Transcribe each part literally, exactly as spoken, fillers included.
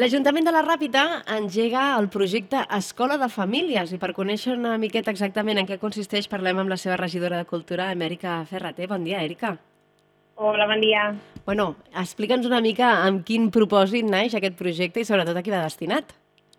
L'Ajuntament de la Ràpita engega el projecte Escola de Famílies i per conèixer una miqueta exactament en què consisteix parlem amb la seva regidora de Cultura, Amèrica Ferrater. Bon dia, Èrica. Hola, bon dia. Bueno, explica'ns una mica amb quin propòsit naix aquest projecte i sobretot a qui va destinat.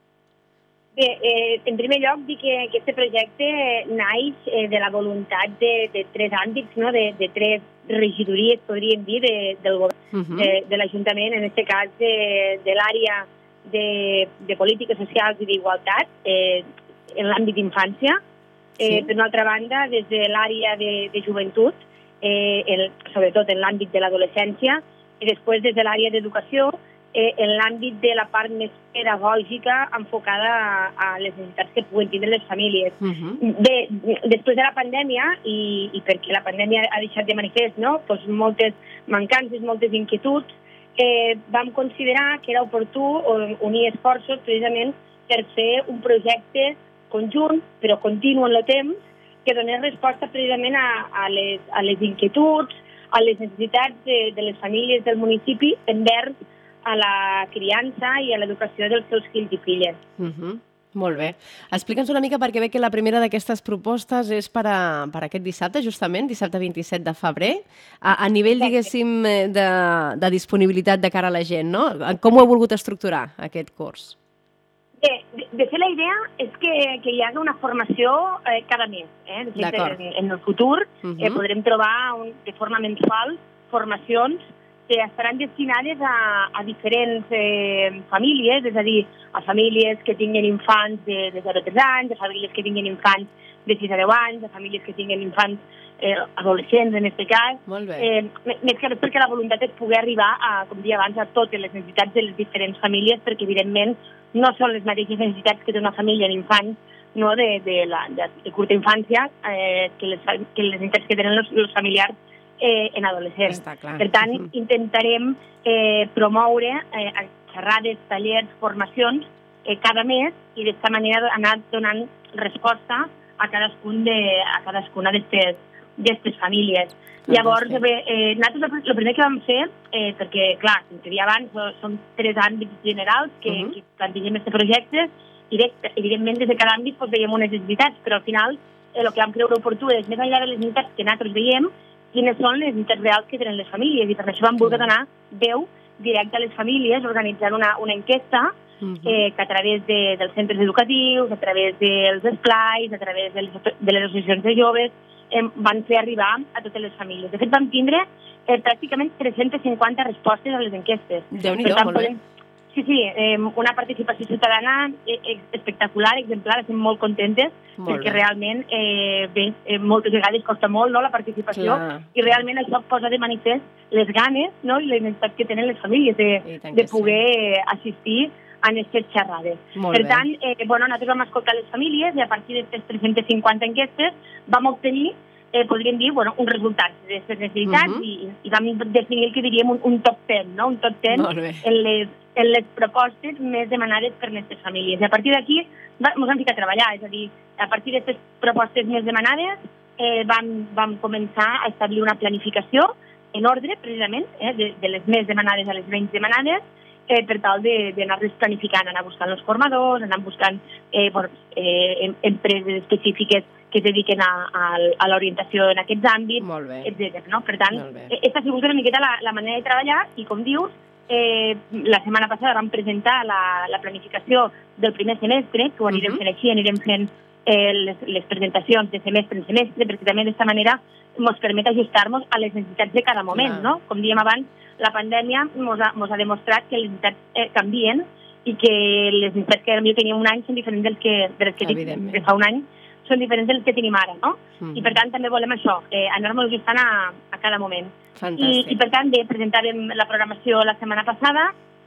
Bé, eh, en primer lloc, dir que aquest projecte naix eh, de la voluntat de, de tres àmbits, no? de, de tres regidories, podríem dir, de, del govern, uh -huh. de, de l'Ajuntament, en aquest cas de, de l'àrea de, de polítiques socials i d'igualtat, eh, en l'àmbit d'infància. Eh, sí. Per una altra banda, des de l'àrea de, de joventut, eh, el, sobretot en l'àmbit de l'adolescència, i després des de l'àrea d'educació, Eh, en l'àmbit de la part més pedagògica enfocada a, a les necessitats que puguen tindre les famílies. Uh-huh. Bé, després de la pandèmia, i, i perquè la pandèmia ha deixat de manifest, no? pues moltes mancances, moltes inquietuds, eh, vam considerar que era oportú unir esforços precisament per fer un projecte conjunt, però continu en el temps, que donés resposta precisament a, a, les, a les inquietuds, a les necessitats de, de les famílies del municipi envers a la criança i a l'educació dels seus fills i filles. Uh-huh. Molt bé. Explica'ns una mica perquè veig que la primera d'aquestes propostes és per, a, per aquest dissabte, justament, dissabte vint-i-set de febrer, a, a nivell, Exacte. diguéssim, de, de disponibilitat de cara a la gent, no? Com ho heu volgut estructurar, aquest curs? Bé, de, de fet, la idea és que, que hi hagi una formació eh, cada mes. Eh? De fet, en, en el futur uh-huh. eh, podrem trobar un, de forma mensual formacions que estaran destinades a, a diferents eh, famílies, és a dir, a famílies que tinguin infants de, de zero a tres anys, a famílies que tinguin infants de sis a deu anys, a famílies que tinguin infants eh, adolescents, en aquest cas. Molt bé. Eh, més que res perquè la voluntat és poder arribar, a, com deia abans, a totes les necessitats de les diferents famílies, perquè, evidentment, no són les mateixes necessitats que té una família d'infants, no, de, de, la, de, de curta infància, eh, que, les, que les necessitats que tenen els, els familiars Eh, en adolescents. Per tant, uh-huh. intentarem eh, promoure eh, xerrades, tallers, formacions eh, cada mes i d'aquesta manera anar donant resposta a, cadascun de, a cadascuna d'aquestes famílies. Uh-huh. Llavors, bé, eh, nosaltres el primer que vam fer, eh, perquè, clar, com que deia abans, són tres àmbits generals que, uh-huh. que plantegem aquest projecte i, evidentment, des de cada àmbit doncs, veiem unes necessitats, però al final eh, el que vam creure oportú és, més enllà de les necessitats que nosaltres veiem, quines són les necessitats reals que tenen les famílies, i per això vam voler donar veu directa a les famílies, organitzant una, una enquesta uh-huh. eh, que a través de, dels centres educatius, a través dels esplais, a través de les, de les associacions de joves, eh, van fer arribar a totes les famílies. De fet, vam tindre eh, pràcticament tres-centes cinquanta respostes a les enquestes. Déu-n'hi-do, molt bé. Sí, sí, eh, una participació ciutadana eh, espectacular, exemplar, estem molt contentes, molt perquè bé. realment, eh, bé, eh, moltes vegades costa molt, no?, la participació, Clar. i realment això posa de manifest les ganes, no?, i les necessitats que tenen les famílies de, de poder sí. assistir a aquestes xerrades. Molt per bé. tant, eh, bueno, nosaltres vam escoltar les famílies i a partir d'aquestes tres-centes cinquanta enquestes vam obtenir Eh, podríem dir, bueno, un resultat d'aquestes necessitats uh-huh. i, i vam definir el que diríem un, un top ten, no? Un top ten en les, en les propostes més demanades per aquestes famílies. I a partir d'aquí ens vam ficar a treballar, és a dir, a partir d'aquestes propostes més demanades eh, vam, vam començar a establir una planificació en ordre, precisament, eh, de, de les més demanades a les menys demanades, eh, per tal d'anar-les planificant, anar buscant els formadors, anar buscant eh, bueno, eh, empreses específiques que es dediquen a, a, a l'orientació en aquests àmbits, etcètera. No? Per tant, aquesta ha sigut una miqueta la, la manera de treballar i, com dius, eh, la setmana passada vam presentar la, la planificació del primer semestre, que ho anirem uh-huh. fent així, anirem fent eh, les, les presentacions de semestre en semestre, perquè també d'aquesta manera ens permet ajustar-nos a les necessitats de cada moment. No? Com dèiem abans, la pandèmia ens ha, ha demostrat que les necessitats eh, canvien i que les necessitats que potser teníem un any són diferents dels que, dels que de fa un any, són diferents dels que tenim ara, no? Mm. I per tant també volem això, eh, anar-nos ajustant a, a cada moment. I, I per tant bé, presentàvem la programació la setmana passada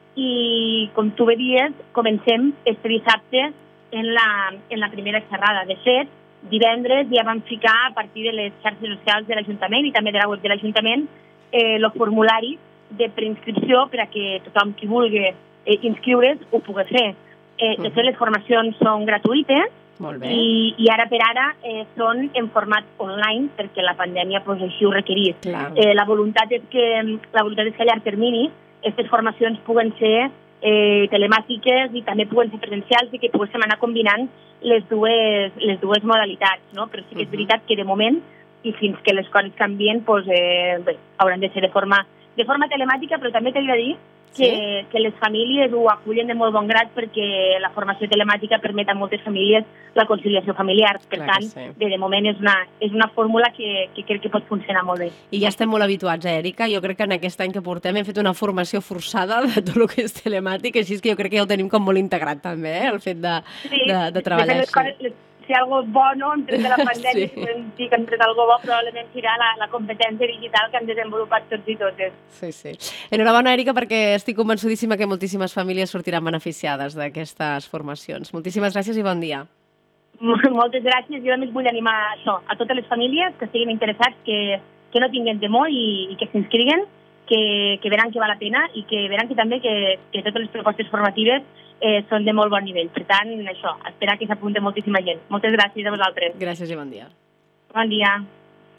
i, com tu bé dies, comencem este dissabte en la, en la primera xerrada. De fet, divendres ja vam ficar a partir de les xarxes socials de l'Ajuntament i també de la web de l'Ajuntament eh, el formulari de preinscripció per a que tothom qui vulgui eh, inscriure's ho pugui fer. Eh, de fet, les formacions són gratuïtes. Molt bé. I, i ara per ara eh, són en format online perquè la pandèmia pues, així ho requerís. Eh, la, voluntat és que, la voluntat és que a llarg termini aquestes formacions puguen ser eh, telemàtiques i també puguen ser presencials i que poguéssim anar combinant les dues, les dues modalitats, no? Però sí que és veritat que de moment i fins que les coses canvien doncs, eh, bé, hauran de ser de forma, de forma telemàtica, però també t'he de dir que, sí? que les famílies ho acullen de molt bon grat perquè la formació telemàtica permet a moltes famílies la conciliació familiar. Per Clar tant, sí. bé, de moment és una, és una fórmula que, que crec que pot funcionar molt bé. I ja estem molt habituats, eh, Èrica? Jo crec que en aquest any que portem hem fet una formació forçada de tot el que és telemàtic, així que jo crec que ja ho tenim com molt integrat també, eh, el fet de, sí, de, de treballar de així. Les, si algo bo, no?, hem tret de la pandèmia, sí. si podem dir que hem tret algo bo, probablement serà la, la competència digital que han desenvolupat tots i totes. Sí, sí. Enhorabona, Èrica, perquè estic convençudíssima que moltíssimes famílies sortiran beneficiades d'aquestes formacions. Moltíssimes gràcies i bon dia. Moltes gràcies. Jo només vull animar això, a totes les famílies que estiguin interessats, que, que no tinguin temor i, i que s'inscriguen, que, que veran que val la pena i que veran que també que, que totes les propostes formatives eh, són de molt bon nivell. Per tant, això, esperar que s'apunti moltíssima gent. Moltes gràcies a vosaltres. Gràcies i bon dia. Bon dia.